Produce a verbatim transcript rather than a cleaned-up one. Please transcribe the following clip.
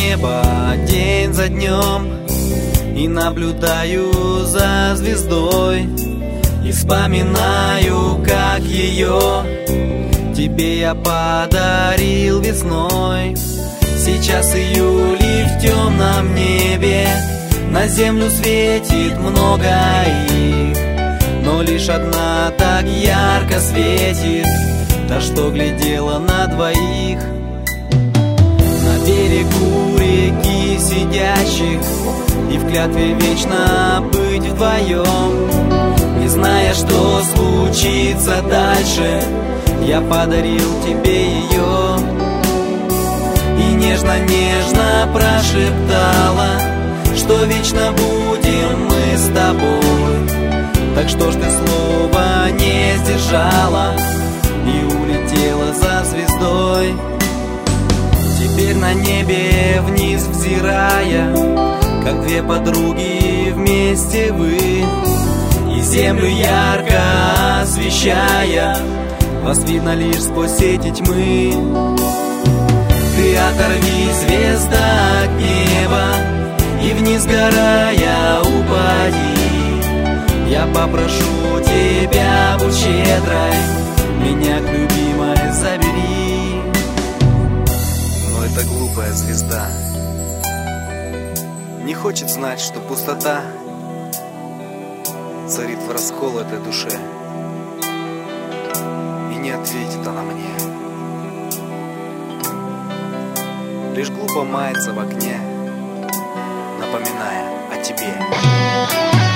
небо день за днем и наблюдаю за звездой, и вспоминаю, как ее тебе я подарил весной. Сейчас июль и в темном небе на землю светит много их, но лишь одна так ярко светит, та, что глядела на двоих. На берегу реки сидящих и в клятве вечно быть вдвоем, не зная, что случится дальше, я подарил тебе ее. И нежно-нежно прошептала, что вечно будем мы с тобой. Так что ж ты слова не сдержала и улетела за звездой. Теперь на небе вниз взирая, как две подруги вместе вы, и землю ярко освещая, вас видно лишь сквозь эти тьмы. Ты оторви, звезда, от неба, и вниз горая упади. Я попрошу тебя, будь щедрой, меня к любимой забери. Но эта глупая звезда не хочет знать, что пустота царит в расколотой душе, и не ответит она мне. Лишь глупо мается в окне, напоминая о тебе.